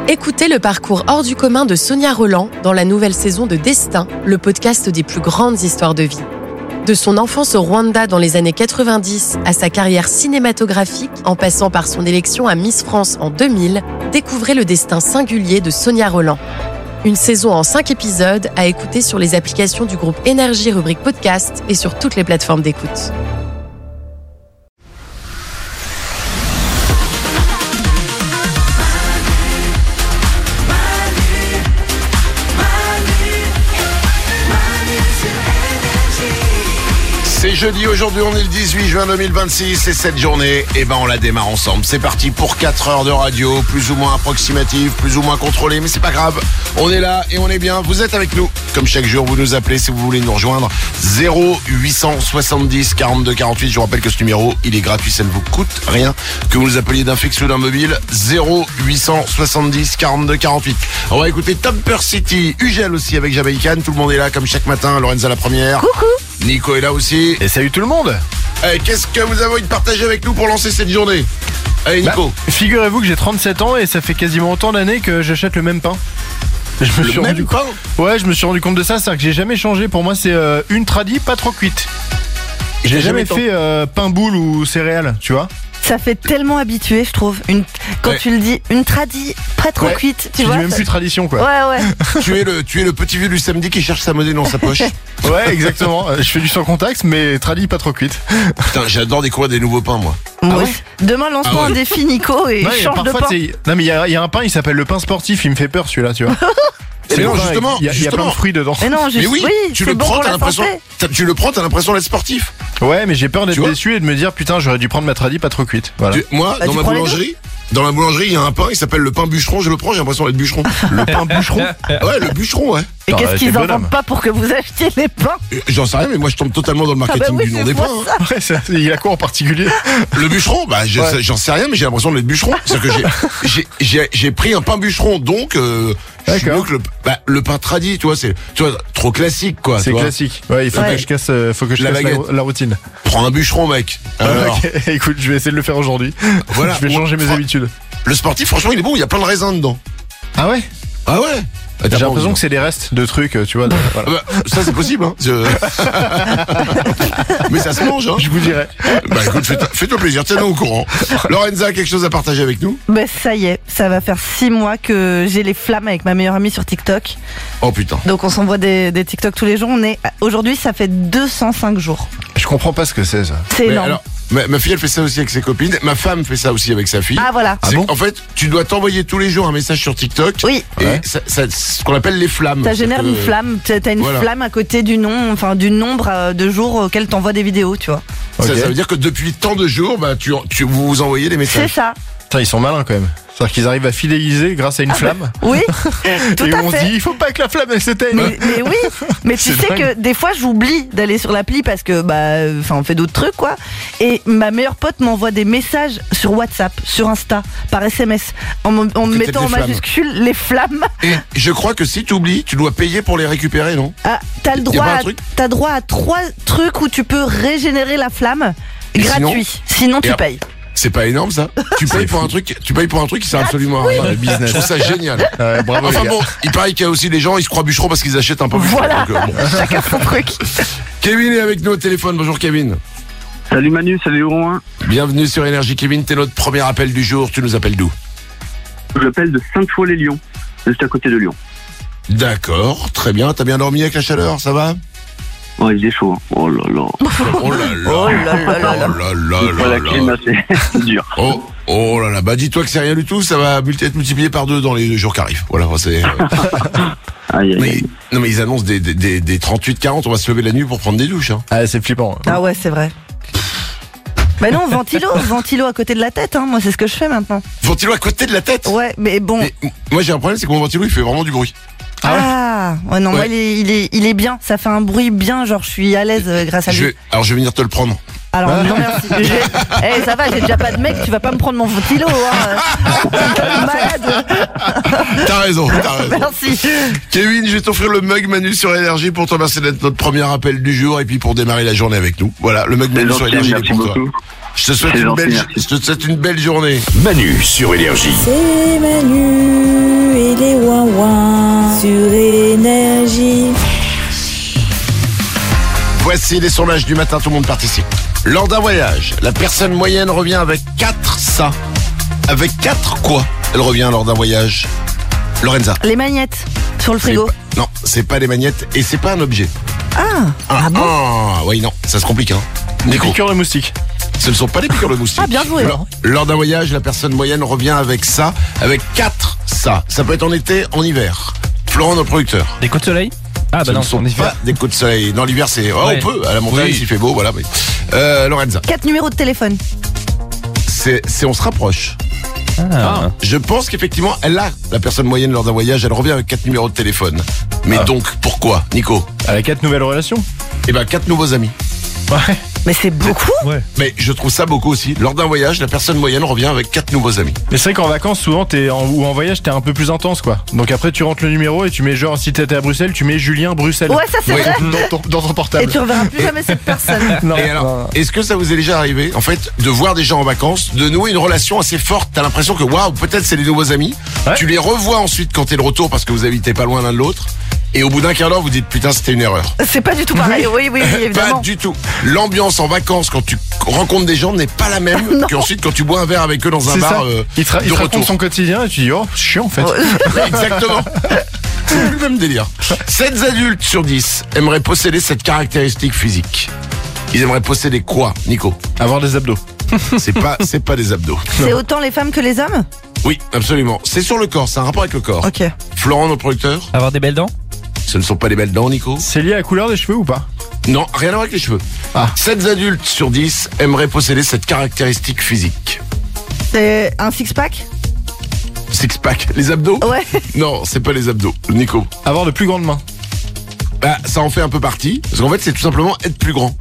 Écoutez le parcours hors du commun de Sonia Rolland dans la nouvelle saison de Destin, le podcast des plus grandes histoires de vie. De son enfance au Rwanda dans les années 90 à sa carrière cinématographique, en passant par son élection à Miss France en 2000, découvrez le destin singulier de Sonia Rolland. Une saison en 5 épisodes à écouter sur les applications du groupe Énergie rubrique podcast et sur toutes les plateformes d'écoute. C'est jeudi, aujourd'hui on est le 18 juin 2026 et cette journée, on la démarre ensemble. C'est parti pour 4 heures de radio, plus ou moins approximative, plus ou moins contrôlée, mais c'est pas grave. On est là et on est bien, vous êtes avec nous. Comme chaque jour, vous nous appelez si vous voulez nous rejoindre. 0870 42 48, je vous rappelle que ce numéro, il est gratuit, ça ne vous coûte rien. Que vous nous appeliez d'un fixe ou d'un mobile, 0870 42 48. On va écouter Topper City, Ugel aussi avec Jamaïcaine, tout le monde est là comme chaque matin, Lorenza la première. Coucou. Nico est là aussi. Et salut tout le monde. Qu'est-ce que vous avez envie de partager avec nous pour lancer cette journée? Allez Nico. Figurez-vous que j'ai 37 ans et ça fait quasiment autant d'années que j'achète le même pain. Je me suis rendu compte de ça, c'est-à-dire que j'ai jamais changé. Pour moi c'est une tradie pas trop cuite. J'ai jamais fait pain boule ou céréales, tu vois. Ça fait tellement habitué, je trouve. Quand tu le dis, une tradie pas trop cuite, tu vois. Dis même plus tradition, quoi. Ouais. tu es le petit vieux du samedi qui cherche sa monnaie dans sa poche. Ouais, exactement. Je fais du sans contact, mais tradie pas trop cuite. Putain, j'adore découvrir des nouveaux pains, moi. Moi aussi. Demain, lance-toi un défi, Nico, et change de pain. Non, mais il y a un pain, il s'appelle le pain sportif. Il me fait peur, celui-là, tu vois. Mais non, justement, il y a plein de fruits dedans. Mais oui, tu le prends, t'as l'impression d'être sportif. Ouais, mais j'ai peur d'être déçu et de me dire putain, j'aurais dû prendre ma tradie pas trop cuite. Voilà. Moi, dans la boulangerie, il y a un pain, il s'appelle le pain bûcheron. Je le prends, j'ai l'impression d'être bûcheron. Le pain bûcheron. Ouais, le bûcheron, ouais. Et qu'est-ce qu'ils inventent pas pour que vous achetiez les pains? J'en sais rien, mais moi je tombe totalement dans le marketing du nom des pains. Ouais, il a quoi en particulier? Le bûcheron, j'en sais rien, mais j'ai l'impression d'être bûcheron. C'est-à-dire que j'ai pris un pain bûcheron, donc je suis mieux que le pain tradit, tu vois, trop classique, quoi. C'est classique. Ouais, il faut que je casse, la routine. Prends un bûcheron, mec. Alors. Okay. Écoute, je vais essayer de le faire aujourd'hui. Voilà. Je vais changer mes habitudes. Le sportif, franchement, il est bon, il y a plein de raisins dedans. Ah ouais? Ah ouais? J'ai l'impression que c'est des restes de trucs, tu vois. Voilà. Ça c'est possible, hein. Mais ça se mange, hein. Je vous dirai. Écoute, fais-toi plaisir, tiens-nous au courant. Lorenza, quelque chose à partager avec nous? Ça y est, ça va faire 6 mois que j'ai les flammes avec ma meilleure amie sur TikTok. Oh putain. Donc on s'envoie des TikTok tous les jours. Aujourd'hui, ça fait 205 jours. Je comprends pas ce que c'est, ça. C'est énorme. Alors, ma fille, elle fait ça aussi avec ses copines. Ma femme fait ça aussi avec sa fille. Ah voilà. En fait, tu dois t'envoyer tous les jours un message sur TikTok. Oui. Et c'est ce qu'on appelle les flammes. Ça génère une flamme. T'as une flamme à côté du nombre de jours auxquels t'envoies des vidéos, tu vois. Okay. Ça veut dire que depuis tant de jours, vous vous envoyez des messages. C'est ça. Putain, ils sont malins quand même. C'est-à-dire qu'ils arrivent à fidéliser grâce à une flamme. Oui, tout et à on fait. se dit, il faut pas que la flamme elle s'éteigne. Mais oui, mais tu sais que des fois j'oublie d'aller sur l'appli parce que on fait d'autres trucs, quoi. Et ma meilleure pote m'envoie des messages sur WhatsApp, sur Insta, par SMS, en me mettant en majuscule les flammes. Et je crois que si tu oublies, tu dois payer pour les récupérer, non? Ah, t'as droit à 3 trucs où tu peux régénérer la flamme gratuit. Sinon tu payes. C'est pas énorme, ça? Tu payes pour un truc qui sert absolument à rien. Le business. Je trouve ça génial. Bravo. Enfin bon, il paraît qu'il y a aussi des gens, ils se croient bûcherons parce qu'ils achètent un peu bûcheron. Voilà. Chacun son truc. Kevin est avec nous au téléphone. Bonjour Kevin. Salut Manu, salut Romain. Bienvenue sur Énergie. Kevin, t'es notre premier appel du jour. Tu nous appelles d'où? J'appelle de Sainte-Foy-les-Lyons, juste à côté de Lyon. D'accord, très bien. T'as bien dormi avec la chaleur, ça va? Ouais, il est chaud. Hein. Oh là là. Oh là là. Oh là là là là. La clim, c'est dur. Oh là là. Dis-toi que c'est rien du tout. Ça va être multiplié par 2 dans les jours qui arrivent. Voilà, c'est. Non mais ils annoncent des 38-40. On va se lever la nuit pour prendre des douches. Hein. Ah, c'est flippant. Ah ouais, c'est vrai. Bah non, ventilo à côté de la tête, hein. Moi c'est ce que je fais maintenant. Ventilo à côté de la tête? Ouais, mais bon. Moi j'ai un problème, c'est que mon ventilo il fait vraiment du bruit. Ouais, non, moi il est bien, ça fait un bruit bien, genre je suis à l'aise grâce à lui. Alors je vais venir te le prendre. Alors non merci. Ça va, j'ai déjà pas de mec, tu vas pas me prendre mon ventilo, hein. Malade. T'as raison. Merci. Kevin, je vais t'offrir le mug Manu sur Énergie pour te remercier d'être notre premier appel du jour et puis pour démarrer la journée avec nous. Voilà, le mug Manu sur Énergie est pour toi. Je te souhaite une belle journée. Manu sur Énergie. C'est Manu. les ouin-ouin sur Énergie. Voici les sondages du matin, tout le monde participe. Lors d'un voyage, la personne moyenne revient avec 4 ça. Avec 4 quoi elle revient lors d'un voyage? Lorenza. Les magnettes sur le frigo. Non, c'est pas les magnettes et c'est pas un objet. Ah bon? Oui, non, ça se complique, hein. Des piqûres de moustiques. Ce ne sont pas des piqûres de moustiques. Ah, bien joué. Lors d'un voyage, la personne moyenne revient avec ça, avec 4 ça. Ça peut être en été, en hiver. Florent, notre producteur. Des coups de soleil? Ah bah Ce non, ne sont en hiver. pas des coups de soleil. Dans l'hiver, c'est... Oh, Ouais. on peut, à la montagne, Oui. s'il fait beau, voilà. Mais... Lorenza. 4 numéros de téléphone. On se rapproche. Ah. Je pense qu'effectivement, la personne moyenne lors d'un voyage, elle revient avec 4 numéros de téléphone. Mais donc, pourquoi, Nico? Elle a 4 nouvelles relations. Eh ben, 4 nouveaux amis. Ouais. Mais c'est beaucoup. Ouais. Mais je trouve ça beaucoup aussi. Lors d'un voyage, la personne moyenne revient avec 4 nouveaux amis. Mais c'est vrai qu'en vacances, souvent, ou en voyage, t'es un peu plus intense, quoi. Donc après, tu rentres le numéro et tu mets genre, si t'étais à Bruxelles, tu mets Julien Bruxelles. Ouais, ça c'est Oui. vrai. Dans ton Et portable. tu reverras plus jamais cette personne. Non, Et alors, non. est-ce que ça vous est déjà arrivé, en fait, de voir des gens en vacances, de nouer une relation assez forte? T'as l'impression que, waouh, peut-être c'est les nouveaux amis. Ouais. Tu les revois ensuite quand t'es de retour parce que vous habitez pas loin l'un de l'autre. Et au bout d'un quart d'heure, vous dites, putain, c'était une erreur. C'est pas du tout pareil. Oui, Pas évidemment. du tout. L'ambiance en vacances quand tu rencontres des gens n'est pas la même qu'ensuite quand tu bois un verre avec eux dans un C'est bar ça. Il te de raconte retour. son quotidien et tu dis, oh, c'est chiant en fait. Exactement. C'est plus le même délire. 7 adultes sur 10 aimeraient posséder cette caractéristique physique. Ils aimeraient posséder quoi, Nico? Avoir des abdos. C'est pas des abdos. C'est autant les femmes que les hommes? Oui, absolument. C'est sur le corps, c'est un rapport avec le corps. Ok. Florent, notre producteur, Avoir des belles dents? ce ne sont pas les belles dents, Nico? C'est lié à la couleur des cheveux ou pas? Non, rien à voir avec les cheveux. Ah. 7 adultes sur 10 aimeraient posséder cette caractéristique physique. C'est un six-pack? Six-pack, les abdos? Ouais. Non, c'est pas les abdos. Nico? Avoir de plus grandes mains. Bah, ça en fait un peu partie. Parce qu'en fait, c'est tout simplement être plus grand.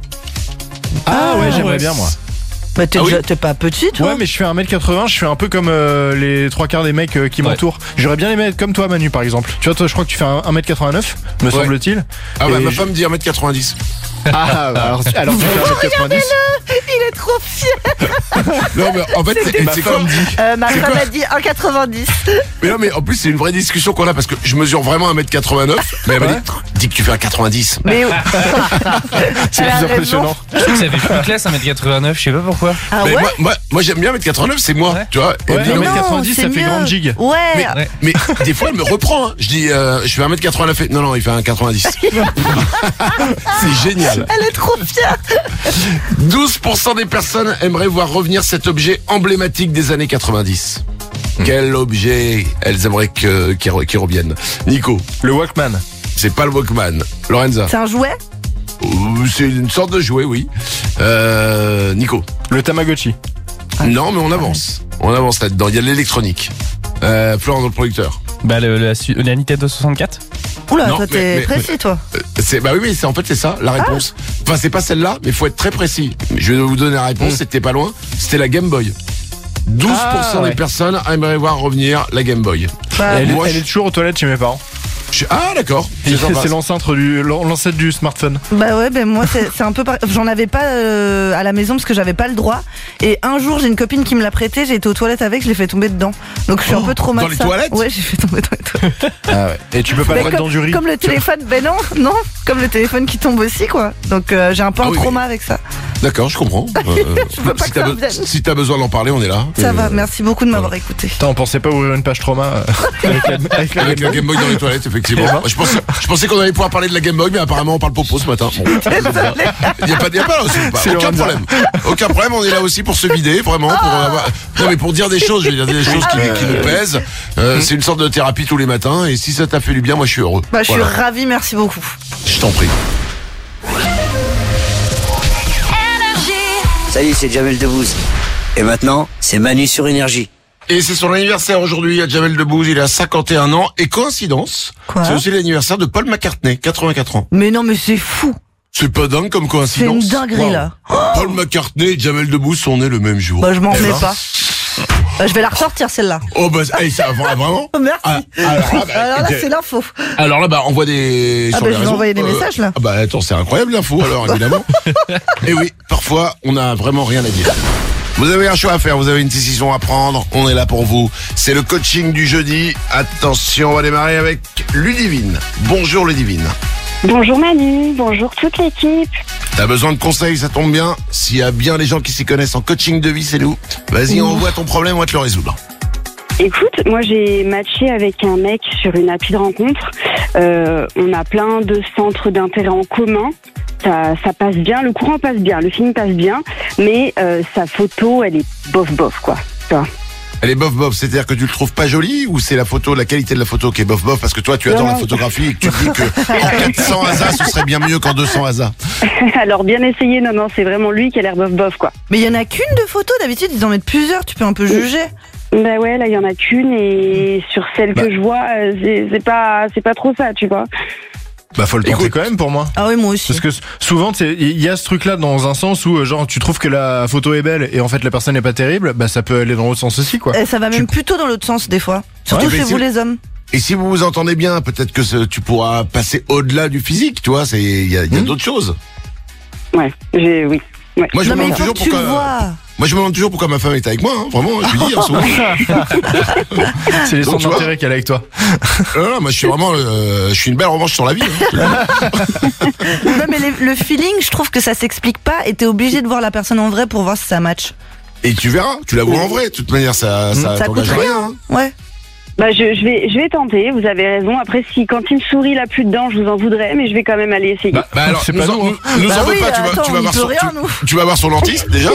Ah ouais, j'aimerais bien moi. Bah t'es Ah oui. t'es pas petit toi? Ouais, mais je fais 1m80, je fais un peu comme les 3 quarts des mecs qui m'entourent. J'aurais bien aimé être comme toi, Manu, par exemple. Tu vois, toi, je crois que tu fais 1m89, me semble-t-il. Ah bah, Et ma je- femme dit 1m90. Ah, bah, alors tu fais 1m90. Il est trop fier. Non, mais en fait, c'est quoi? Ma C'est femme quoi a dit 1,90. Mais non, mais en plus, c'est une vraie discussion qu'on a parce que je mesure vraiment 1m89. Mais elle m'a dit, dis que tu fais 1,90. Mais C'est Elle a plus raison. impressionnant. Je trouve que ça fait plus classe 1m89, je sais pas pourquoi. ah Mais ouais? moi j'aime bien 1m89, c'est moi, Ouais. tu vois. Et Ouais, elle dit, mais non, 90, c'est ça fait mieux. grande gigue. Ouais. mais des fois, elle me reprend. Hein. Je dis, je fais 1m89. Et... Non, il fait 1,90. C'est génial. Elle est trop fière. 12% des personnes aimeraient voir revenir cet objet emblématique des années 90. Quel objet elles aimeraient qu'il revienne? Nico, Le Walkman. c'est pas le Walkman. Lorenza, C'est un jouet? c'est une sorte de jouet, oui. Nico, Le Tamagotchi. non, mais on avance. On avance là-dedans. Il y a de l'électronique. Florent, notre producteur. Bah la Nintendo 64? Oula, Non, toi t'es mais- précis toi. Bah oui, mais c'est ça, la réponse. Enfin, c'est pas celle-là, mais faut être très précis. Je vais vous donner la réponse, c'était pas loin. C'était la Game Boy. 12% Ah, ouais. des personnes aimeraient voir revenir la Game Boy. Bah, Elle, moi, elle est toujours aux toilettes chez mes parents. Ah, d'accord. Et sympa. C'est l'ancêtre du smartphone. Bah ouais, ben moi c'est un peu j'en avais pas à la maison parce que j'avais pas le droit. Et un jour j'ai une copine qui me l'a prêté, j'ai été aux toilettes avec, je l'ai fait tomber dedans. Donc je suis un peu traumatisée. dans les toilettes Ouais, j'ai fait tomber dans les toilettes. Ah ouais. Et tu peux pas le Mais mettre dans du riz. comme le téléphone, ben non, comme le téléphone qui tombe aussi quoi. Donc j'ai un peu Ah un oui, trauma avec ça. D'accord, je comprends. Je veux pas si que ça revienne. si t'as besoin d'en parler, on est là. Ça va, merci beaucoup de m'avoir écouté. Putain, on pensait pas ouvrir une page trauma avec la Avec la Game Boy dans les toilettes, effectivement. Je pensais qu'on allait pouvoir parler de la Game Boy, mais apparemment on parle popo ce matin. Bon, il y a pas, C'est aucun Lorenza. problème. Aucun problème, on est là aussi pour se vider, vraiment, pour avoir. Non, mais pour dire des choses, je veux dire des choses qui nous pèsent. C'est une sorte de thérapie tous les matins, et si ça t'a fait du bien, moi je suis heureux. Bah je suis Voilà. ravie, merci beaucoup. Je t'en prie. Salut, c'est Jamel Debbouze. Et maintenant, c'est Manu sur Énergie. Et c'est son anniversaire aujourd'hui à Jamel Debbouze, il a 51 ans, et coïncidence, Quoi c'est aussi l'anniversaire de Paul McCartney, 84 ans. Mais non, mais c'est fou. C'est pas dingue comme C'est coïncidence. une dinguerie Wow. là. Paul McCartney et Jamel Debbouze sont nés le même jour. Bah je m'en Eh remets ben. pas. Je vais la ressortir celle-là. Oh bah ça vraiment. Merci. Ah, alors là, Alors là ok. c'est l'info. Alors là, envoie des. Ah sur bah, les je vais réseaux. envoyer des messages, là. Ah bah attends, c'est incroyable l'info alors évidemment. Et oui, parfois on a vraiment rien à dire. Vous avez un choix à faire, vous avez une décision à prendre, on est là pour vous. C'est le coaching du jeudi. Attention, on va démarrer avec Ludivine. Bonjour Ludivine. Bonjour Manu, bonjour toute l'équipe. T'as besoin de conseils, ça tombe bien. S'il y a bien des gens qui s'y connaissent en coaching de vie, c'est nous. Vas-y, envoie ton problème, on va te le résoudre. Écoute, moi j'ai matché avec un mec sur une appli de rencontre. On a plein de centres d'intérêt en commun. Ça passe bien, le courant passe bien, le film passe bien, mais sa photo, elle est bof, quoi. Tu vois. Elle est bof, c'est-à-dire que tu le trouves pas jolie ou c'est la qualité de la photo qui est bof parce que toi tu adores la photographie et que tu te dis que en 400 ASA ce serait bien mieux qu'en 200 ASA. Alors bien essayé, non, c'est vraiment lui qui a l'air bof, quoi. Mais il y en a qu'une de photo, d'habitude ils en mettent plusieurs, tu peux un peu juger. Bah ouais, là il y en a qu'une et sur celle que je vois, c'est pas trop ça, tu vois. Bah faut le tenter quand même pour moi. Ah oui, moi aussi. Parce que souvent il y a ce truc là dans un sens où genre tu trouves que la photo est belle et en fait la personne n'est pas terrible, bah ça peut aller dans l'autre sens aussi quoi. Et ça va même plutôt dans l'autre sens des fois. Surtout chez vous les hommes. Et si vous vous entendez bien, peut-être que tu pourras passer au-delà du physique, tu vois, il y a d'autres choses. Ouais, oui. Ouais. Moi je non, me demande toujours pourquoi. Moi je me demande toujours pourquoi ma femme est avec moi, hein. Vraiment, je lui dis en ce moment. C'est les centres d'intérêt qu'elle a avec toi. Non, moi je suis vraiment, je suis une belle revanche sur la vie. Hein. Non mais le feeling, je trouve que ça s'explique pas et t'es obligé de voir la personne en vrai pour voir si ça match. Et tu verras, tu la vois en vrai, de toute manière ça t'engage coûte rien. Hein. Ouais. Bah je vais tenter, vous avez raison. Après si quand il me sourit là plus dedans, je vous en voudrais, mais je vais quand même aller essayer. Bah alors c'est pas nous en veux pas, tu vas voir son dentiste déjà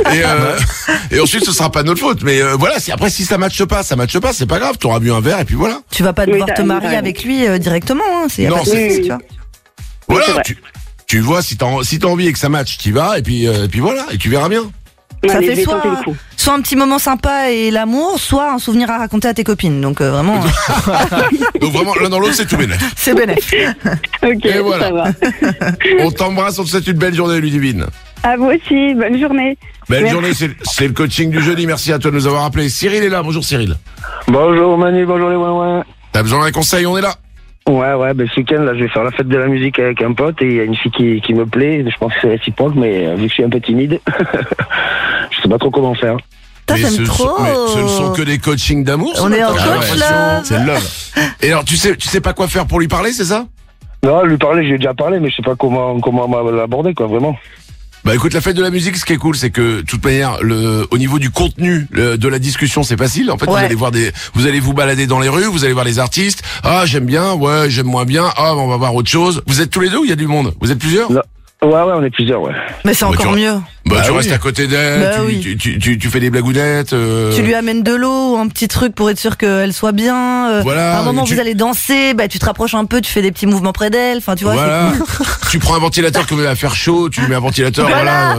et ensuite ce sera pas notre faute. Mais voilà, si ça matche pas, c'est pas grave, t'auras bu un verre et puis voilà. Tu vas pas devoir te marier avec lui directement, hein, non, tu vois. Voilà, tu vois si t'as envie et que ça matche, t'y vas et puis voilà, et tu verras bien. Ça allez, fait soit un petit moment sympa et l'amour, soit un souvenir à raconter à tes copines. Donc vraiment. Donc vraiment, l'un dans l'autre, c'est tout bénef. C'est bénef. Ok, et voilà. Ça va. On t'embrasse, on te souhaite une belle journée, Ludivine. À vous aussi, bonne journée. Belle journée, c'est le coaching du jeudi. Merci à toi de nous avoir appelés. Cyril est là, bonjour Cyril. Bonjour Manu, bonjour les ouin. T'as besoin d'un conseil, on est là. Ouais, ce week-end, là, je vais faire la fête de la musique avec un pote et il y a une fille qui me plaît. Je pense que c'est réciproque, mais vu que je suis un peu timide, je sais pas trop comment faire. Mais ce ne sont que des coachings d'amour. On est en coach là. C'est le love. Et alors, tu sais pas quoi faire pour lui parler, c'est ça? Non, lui parler, j'ai déjà parlé, mais je sais pas comment l'aborder, quoi, vraiment. Bah écoute, la fête de la musique, ce qui est cool, c'est que de toute manière, au niveau du contenu de la discussion, c'est facile. En fait, vous allez vous balader dans les rues, vous allez voir les artistes. Ah, j'aime bien, ouais, j'aime moins bien. Ah, on va voir autre chose. Vous êtes tous les deux ou il y a du monde? Vous êtes plusieurs? Non. Ouais, on est plusieurs, ouais. Mais c'est encore mieux. Tu restes à côté d'elle, tu fais des blagounettes. Tu lui amènes de l'eau, un petit truc pour être sûr qu'elle soit bien. Voilà. À un moment, vous allez danser, tu te rapproches un peu, tu fais des petits mouvements près d'elle. Enfin, tu vois. Voilà. Tu prends un ventilateur comme il va faire chaud, tu lui mets un ventilateur, voilà.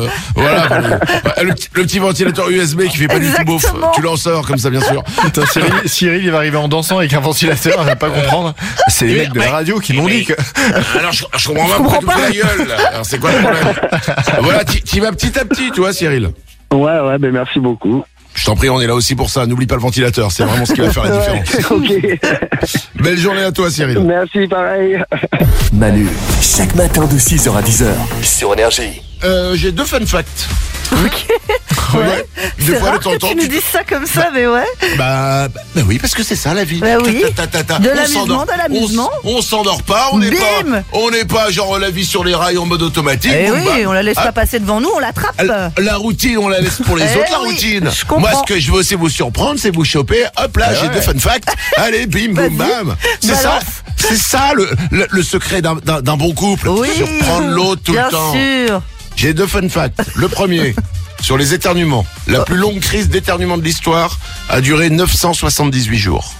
Le petit ventilateur USB qui fait pas du tout beauf. Tu l'en sors comme ça, bien sûr. Attends, Cyril, il va arriver en dansant avec un ventilateur, il va pas comprendre. C'est les mecs de la radio qui m'ont dit que. Alors, je comprends pas pourquoi tu fais la gueule. Alors, c'est quoi le problème? Voilà, tu vas petit à petit, tu vois, Cyril. Ouais, ben merci beaucoup. Je t'en prie, on est là aussi pour ça. N'oublie pas le ventilateur, c'est vraiment ce qui va faire la différence. Ok. Belle journée à toi, Cyril. Merci, pareil. Manu, chaque matin de 6h à 10h sur Énergie. J'ai 2 fun facts. Ok. Ouais. Des fois, rare que tu nous dises ça comme ça, mais ouais. Bah oui, parce que c'est ça la vie. Bah oui. De l'amusement. On s'endort pas, on n'est pas genre la vie sur les rails en mode automatique. Eh oui, on la laisse pas passer devant nous, on l'attrape. La routine, on la laisse pour les autres, la routine. Moi, ce que je veux, c'est vous surprendre, c'est vous choper. Hop là, j'ai 2 fun facts. Allez, bim, boum, bam. C'est ça. C'est ça le secret d'un bon couple. Oui. Surprendre l'autre tout le temps. Bien sûr. J'ai 2 fun facts. Le premier, sur les éternuements. La plus longue crise d'éternuement de l'histoire a duré 978 jours.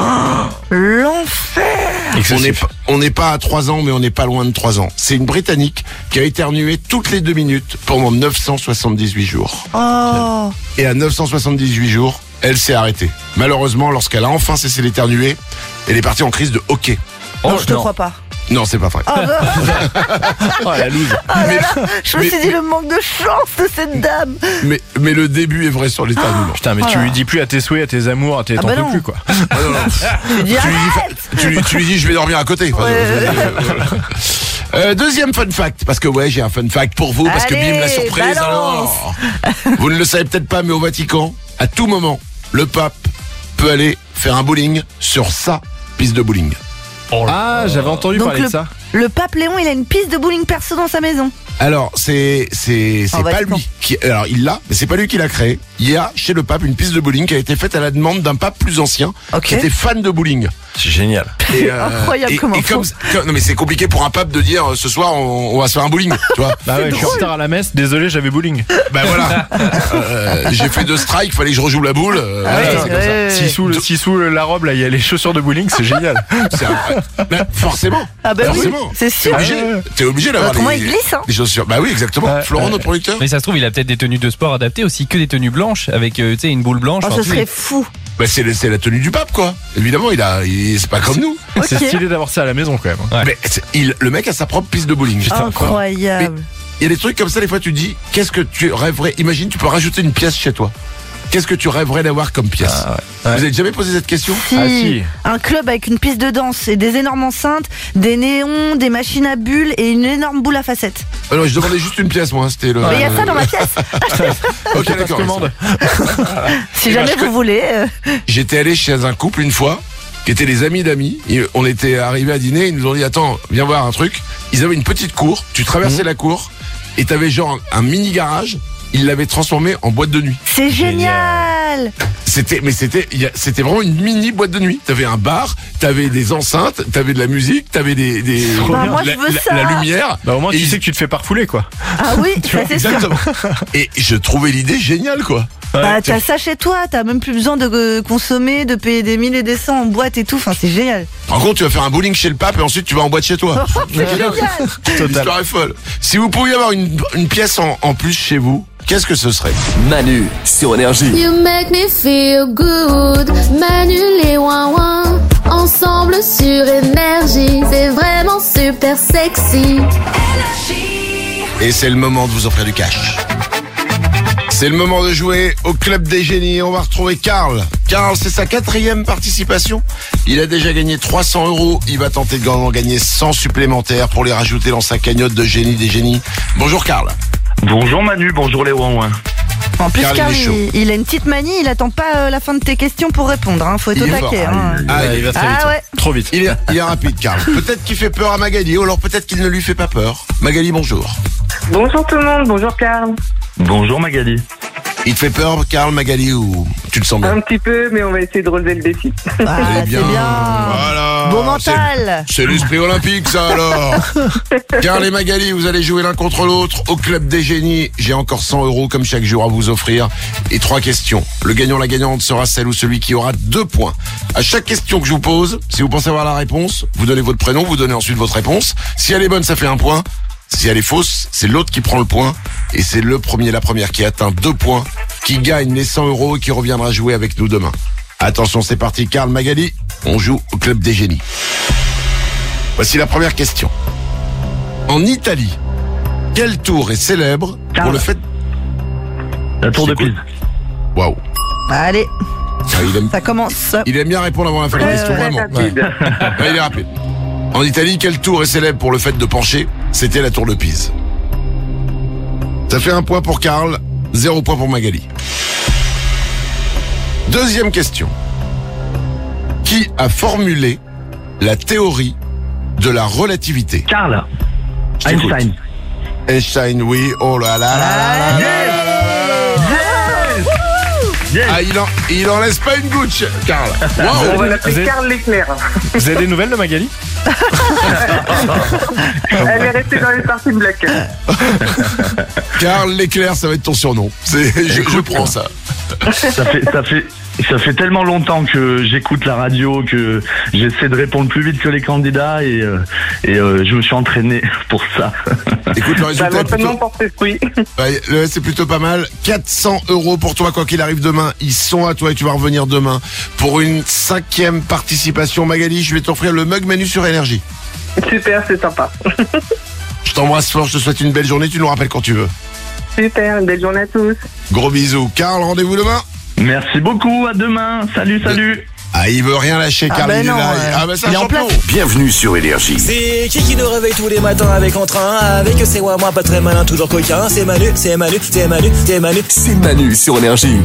L'enfer. On n'est pas à 3 ans, mais on n'est pas loin de 3 ans. C'est une Britannique qui a éternué toutes les 2 minutes pendant 978 jours. Oh. Et à 978 jours, elle s'est arrêtée. Malheureusement, lorsqu'elle a enfin cessé d'éternuer, elle est partie en crise de hoquet. Non, je te crois pas. Non, c'est pas vrai. Oh la loose. Je me suis dit le manque de chance de cette dame. Mais le début est vrai sur l'éternuement. Putain, mais tu lui dis plus à tes souhaits, à tes amours, t'en peux plus quoi. Tu dis tu lui dis je vais dormir à côté. Deuxième fun fact, parce que j'ai un fun fact pour vous, parce que Allez, bim, la surprise, balance. alors. Vous ne le savez peut-être pas, mais au Vatican, à tout moment, le pape peut aller faire un bowling sur sa piste de bowling. J'avais entendu Donc parler de ça. Le pape Léon, il a une piste de bowling perso dans sa maison. Alors, c'est pas Vatican. lui qui, alors il l'a, mais c'est pas lui qui l'a créé. Il y a chez le pape une piste de bowling qui a été faite à la demande d'un pape plus ancien, qui était fan de bowling. C'est génial. Et, Incroyable comment non mais c'est compliqué pour un pape de dire ce soir on va se faire un bowling, tu vois. Bah ouais, je suis en retard à la messe, désolé, j'avais bowling. Bah voilà. J'ai fait 2 strikes, fallait que je rejoue la boule. Voilà, c'est comme ça. Si sous la robe là, il y a les chaussures de bowling, c'est génial. C'est forcément. Ah bah oui, forcément. c'est sûr. T'es obligé d'avoir Autrement, il glisse, hein. des chaussures. Bah oui, exactement. Florent, notre producteur. Mais ça se trouve, il a peut-être des tenues de sport adaptées aussi, que des tenues blanches avec tu sais une boule blanche. Oh, Enfin, ce serait fou. Bah c'est la tenue du pape quoi. Évidemment, c'est pas comme nous. C'est stylé d'avoir ça à la maison quand même. Ouais. Mais le mec a sa propre piste de bowling. Incroyable. Il y a des trucs comme ça, des fois tu dis, qu'est-ce que tu rêverais? Imagine, tu peux rajouter une pièce chez toi. Qu'est-ce que tu rêverais d'avoir comme pièce? Vous avez jamais posé cette question? Si. Un club avec une piste de danse et des énormes enceintes, des néons, des machines à bulles et une énorme boule à facettes. Non, je demandais juste une pièce, moi. C'était le. Mais il y a ça dans ma pièce. Ok, d'accord. Si jamais vous voulez. J'étais allé chez un couple une fois, qui étaient des amis d'amis. On était arrivés à dîner, ils nous ont dit attends, viens voir un truc. Ils avaient une petite cour, tu traversais la cour et t'avais genre un mini garage. Ils l'avaient transformé en boîte de nuit. C'est génial. C'était vraiment une mini boîte de nuit. T'avais un bar, t'avais des enceintes, t'avais de la musique, t'avais moi, je veux ça. la lumière. Bah au moins tu sais que tu te fais pas refouler quoi. Ah oui, ça c'est sûr. Exactement. Et je trouvais l'idée géniale quoi. Bah, t'as ça chez toi, t'as même plus besoin de consommer, de payer des 1000 et des 100 en boîte et tout, enfin c'est génial. En gros, tu vas faire un bowling chez le pape et ensuite tu vas en boîte chez toi. C'est génial. L'histoire est folle. Si vous pouviez avoir une pièce en plus chez vous, qu'est-ce que ce serait? Manu sur Énergie. You make me feel good. Manu les ouin-ouin. Ensemble sur Énergie. C'est vraiment super sexy. Et c'est le moment de vous offrir du cash. C'est le moment de jouer au Club des Génies. On va retrouver Karl. Karl, c'est sa 4e participation. Il a déjà gagné 300 €. Il va tenter d'en gagner 100 supplémentaires pour les rajouter dans sa cagnotte de Génie des Génies. Bonjour Karl. Bonjour Manu, bonjour les ouin-ouin. En plus, Karl, Karl, il est chaud. il a une petite manie, il attend pas la fin de tes questions pour répondre. Faut être au taquet. Il va très vite. Ouais. Trop vite. Il est rapide, Karl. Peut-être qu'il fait peur à Magali, ou alors peut-être qu'il ne lui fait pas peur. Magali, bonjour. Bonjour tout le monde, bonjour Karl. Bonjour Magali. Il te fait peur, Karl, Magali, ou tu le sens bien? Un petit peu, mais on va essayer de relever le défi. Ah, c'est bien. Voilà. Bon mental. C'est l'esprit olympique, ça, alors. Karl et Magali, vous allez jouer l'un contre l'autre au Club des Génies. J'ai encore 100 € comme chaque jour à vous offrir. Et 3 questions. Le gagnant, la gagnante sera celle ou celui qui aura 2 points. À chaque question que je vous pose, si vous pensez avoir la réponse, vous donnez votre prénom, vous donnez ensuite votre réponse. Si elle est bonne, ça fait 1 point. Si elle est fausse, c'est l'autre qui prend le point. Et c'est le premier, la première qui atteint 2 points, qui gagne les 100 € et qui reviendra jouer avec nous demain. Attention, c'est parti. Karl, Magali, on joue au Club des Génies. Voici la première question. En Italie, quelle tour est célèbre pour le fait... La tour de Pise. Waouh. Allez, Il ça commence. aime bien répondre avant la fin de la question, vraiment. Ouais, il est rapide. En Italie, quelle tour est célèbre pour le fait de pencher? C'était la tour de Pise. Ça fait 1 point pour Karl, 0 point pour Magali. Deuxième question. Qui a formulé la théorie de la relativité? Karl. Einstein. Einstein, oui. Oh là là là là là. Ah, il en laisse pas une goutte, Karl. Wow. On va l'appeler Karl Leclerc. Vous avez des nouvelles de Magali? Elle est restée dans les parties de Black. Karl Leclerc, ça va être ton surnom. Je prends ça. Ça fait tellement longtemps que j'écoute la radio que j'essaie de répondre plus vite que les candidats et je me suis entraîné pour ça. Écoute, le résultat Ça va tellement porter fruit. c'est plutôt pas mal. 400 € pour toi, quoi qu'il arrive demain. Ils sont à toi et tu vas revenir demain pour une 5e participation. Magali, je vais t'offrir le mug Manu sur Énergie. Super, c'est sympa. Je t'embrasse fort, je te souhaite une belle journée. Tu nous rappelles quand tu veux. Super, une belle journée à tous. Gros bisous. Karl, rendez-vous demain. Merci beaucoup, à demain. Salut. Ah, il veut rien lâcher, Carl, il est là. Ah, bah, c'est un champion. Bienvenue sur Énergie. C'est qui nous réveille tous les matins avec entrain, avec c'est moi pas très malin, toujours coquin. C'est Manu, c'est Manu, c'est Manu, c'est Manu. C'est Manu sur Énergie.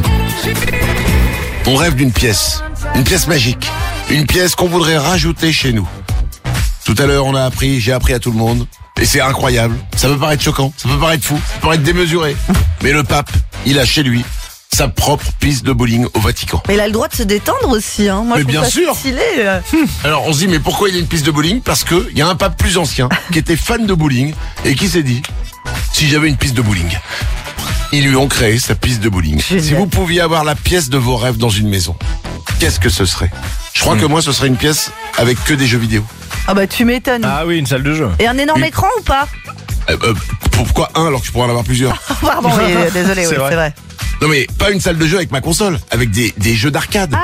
On rêve d'une pièce magique, une pièce qu'on voudrait rajouter chez nous. Tout à l'heure, j'ai appris à tout le monde, et c'est incroyable. Ça peut paraître choquant, ça peut paraître fou, ça peut paraître démesuré, mais le pape, il a chez lui sa propre piste de bowling au Vatican. Mais il a le droit de se détendre aussi, hein. Moi, mais je bien trouve ça sûr. stylé. Alors on se dit, mais pourquoi il y a une piste de bowling? Parce que il y a un pape plus ancien qui était fan de bowling et qui s'est dit, si j'avais une piste de bowling. Ils lui ont créé sa piste de bowling. Génial. Si vous pouviez avoir la pièce de vos rêves dans une maison, qu'est-ce que ce serait? Je crois que moi, ce serait une pièce avec que des jeux vidéo. Ah bah tu m'étonnes. Ah oui, une salle de jeu. Et un énorme écran ou pas? Pourquoi un alors que je pourrais en avoir plusieurs? Pardon, oui, désolé, oui, c'est vrai. Non mais pas une salle de jeu avec ma console, avec des jeux d'arcade,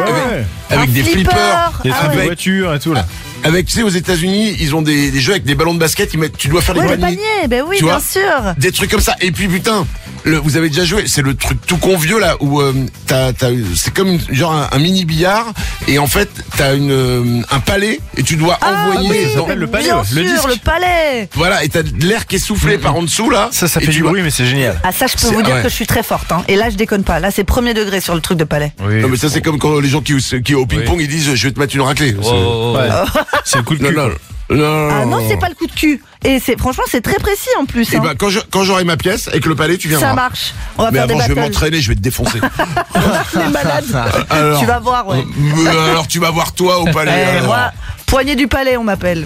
avec des flippers, des trucs de voitures et tout là. Avec, tu sais, aux États-Unis, ils ont des jeux avec des ballons de basket, tu dois faire les paniers. Ben oui, bien sûr. Des trucs comme ça. Et puis putain, vous avez déjà joué, c'est le truc tout con vieux là où c'est comme genre un mini billard et en fait t'as un palais et tu dois envoyer le palais, bien le sûr, disque. le palais. Voilà, et t'as de l'air qui est soufflé par en dessous là. Ça fait du bruit mais c'est génial. Ah ça je peux vous dire que je suis très forte hein. Et là je déconne pas, là c'est premier degré sur le truc de palais. Oui. Non mais ça c'est comme quand les gens qui au ping-pong ils disent je vais te mettre une raclée. C'est le coup de cul. Non. Ah non, c'est pas le coup de cul. Et franchement, c'est très précis en plus. Et bah, quand j'aurai ma pièce avec le palais, tu viendras. Ça marche. On va mais faire avant, des je vais battles. m'entraîner, je vais te défoncer. T'es malade. Alors, tu vas voir, ouais. Alors, tu vas voir toi au palais. Moi, poignée du palais, on m'appelle.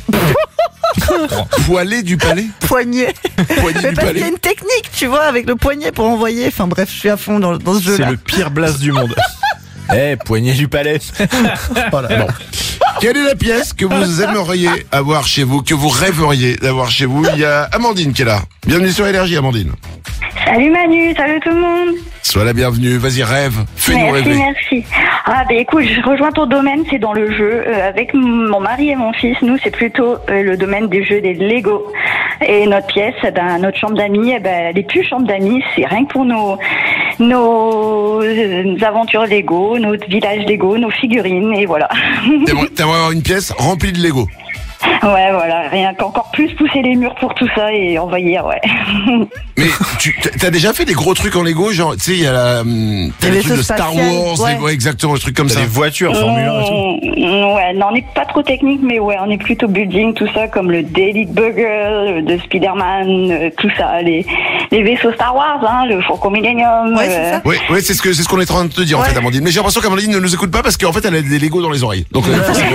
Poilet du palais? Poignet. Poignée du Parce palais. qu'il y a une technique, tu vois, avec le poignet pour envoyer. Enfin bref, je suis à fond dans ce jeu-là. C'est le pire blast du monde. Poignée du palais. Voilà. Bon. Quelle est la pièce que vous aimeriez avoir chez vous, que vous rêveriez d'avoir chez vous? Il y a Amandine qui est là. Bienvenue sur Énergie, Amandine. Salut Manu, salut tout le monde. Sois la bienvenue, vas-y rêve, fais-nous rêver. Merci. Ah bah écoute, je rejoins ton domaine, c'est dans le jeu. Avec mon mari et mon fils, nous c'est plutôt le domaine des jeux des Lego. Et notre pièce, notre chambre d'amis, elle est plus chambre d'amis, c'est rien que pour nos aventures Lego, notre village Lego, nos figurines, et voilà. T'aimerais avoir une pièce remplie de Lego? Ouais, voilà, rien qu'encore plus pousser les murs pour tout ça et envahir, ouais. Mais t'as déjà fait des gros trucs en Lego, genre, tu sais, il y a t'as les trucs de Star Wars, ouais, exactement, des trucs comme ça. Des voitures, Formule 1 et tout. Ouais, non, on n'est pas trop technique, mais ouais, on est plutôt building, tout ça, comme le Daily Bugle, de Spider-Man, tout ça, les vaisseaux Star Wars, hein, le Faucon Millennium. Ouais, c'est ça. Ouais, c'est ce qu'on est en train de te dire, en fait, Amandine. Mais j'ai l'impression qu'Amandine ne nous écoute pas parce qu'en fait, elle a des Lego dans les oreilles. Donc,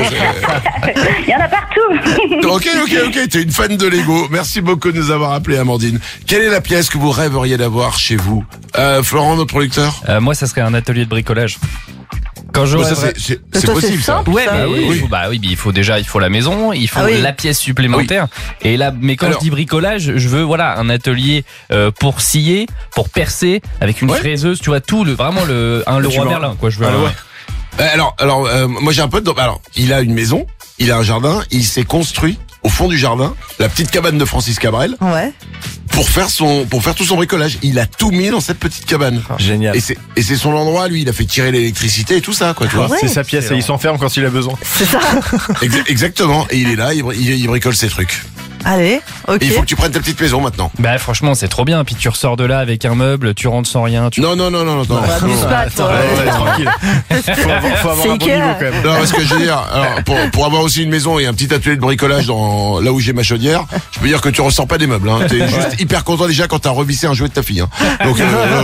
il y en a partout. Ok, t'es une fan de Lego. Merci beaucoup de nous avoir appelé, Amandine. Quelle est la pièce que vous rêveriez d'avoir chez vous? Florent, notre producteur? Moi, ça serait un atelier de bricolage. Quand je c'est possible ça. Ouais, mais il faut la maison, il faut la pièce supplémentaire. Et là, mais quand je dis bricolage, je veux un atelier pour scier, pour percer, avec une fraiseuse, tu vois tout le roi Merlin quoi. Je veux. Alors, moi j'ai un pote. Alors, il a une maison, il a un jardin, il s'est construit au fond du jardin la petite cabane de Francis Cabrel. Ouais. Pour faire tout son bricolage, il a tout mis dans cette petite cabane. Génial. Et c'est son endroit, lui, il a fait tirer l'électricité et tout ça, quoi, tu vois. C'est sa pièce et il s'enferme quand il a besoin. C'est ça. Exactement. Et il est là, il bricole ses trucs. Allez, ok. Et il faut que tu prennes ta petite maison maintenant. Bah franchement c'est trop bien. Puis tu ressors de là avec un meuble, tu rentres sans rien. Non. Abuse pas, toi. Tranquille. Faut avoir un bon niveau quand même. Non, parce que je veux dire, alors, pour avoir aussi une maison et un petit atelier de bricolage là où j'ai ma chaudière, je peux dire que tu ressors pas des meubles. Hein. T'es juste hyper content déjà quand t'as revissé un jouet de ta fille. Hein. Donc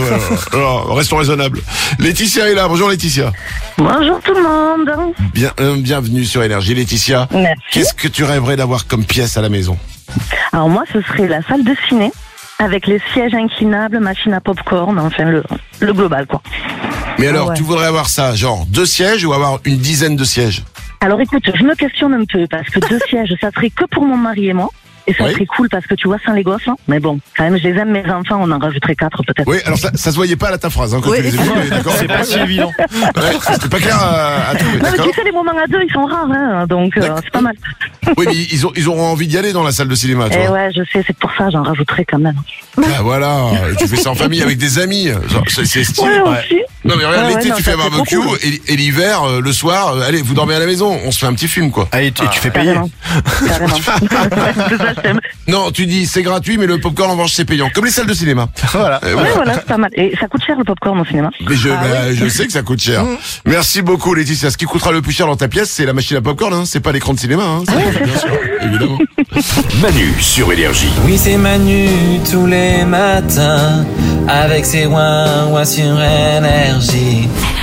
restons raisonnables. Laetitia est là. Bonjour Laetitia. Bonjour tout le monde. Bienvenue sur Énergie, Laetitia. Merci. Qu'est-ce que tu rêverais d'avoir comme pièce à la maison? Alors moi, ce serait la salle de ciné avec les sièges inclinables, machine à popcorn, enfin le global quoi. Mais alors, tu voudrais avoir ça, genre 2 sièges ou avoir une dizaine de sièges? Alors écoute, je me questionne un peu parce que 2 sièges, ça serait que pour mon mari et moi. Et ça serait cool parce que tu vois, sans les gosses, hein. Mais bon, quand même, je les aime, mes enfants, on en rajouterait 4 peut-être. Oui, alors ça se voyait pas à ta phrase, hein, quand tu les aimais, d'accord. C'est pas si évident. Ouais, c'était pas clair à trouver, non, mais d'accord. tu sais, les moments à 2, ils sont rares, hein, donc c'est pas mal. Oui, mais ils auront envie d'y aller dans la salle de cinéma, tu vois. Ouais, je sais, c'est pour ça, j'en rajouterais quand même. Bah voilà, tu fais ça en famille avec des amis, genre, c'est stylé. Ouais, aussi. Non mais regarde, Ouais, l'été ouais, tu non, fais ça, barbecue c'est trop et l'hiver, le soir, allez, vous dormez à la maison, on se fait un petit film quoi. Ah, et tu fais payer. Carrément. C'est ça, j'aime. Non, tu dis c'est gratuit mais le popcorn en revanche c'est payant, comme les salles de cinéma. Voilà. Ouais, voilà, c'est pas mal. Et ça coûte cher le popcorn au cinéma. Mais je sais que ça coûte cher. Merci beaucoup Laetitia. Ce qui coûtera le plus cher dans ta pièce, c'est la machine à popcorn, hein. C'est pas l'écran de cinéma, hein. Bien sûr, évidemment. Manu sur Énergie. Oui, c'est Manu tous les matins avec ses ouin-ouin sur Énergie.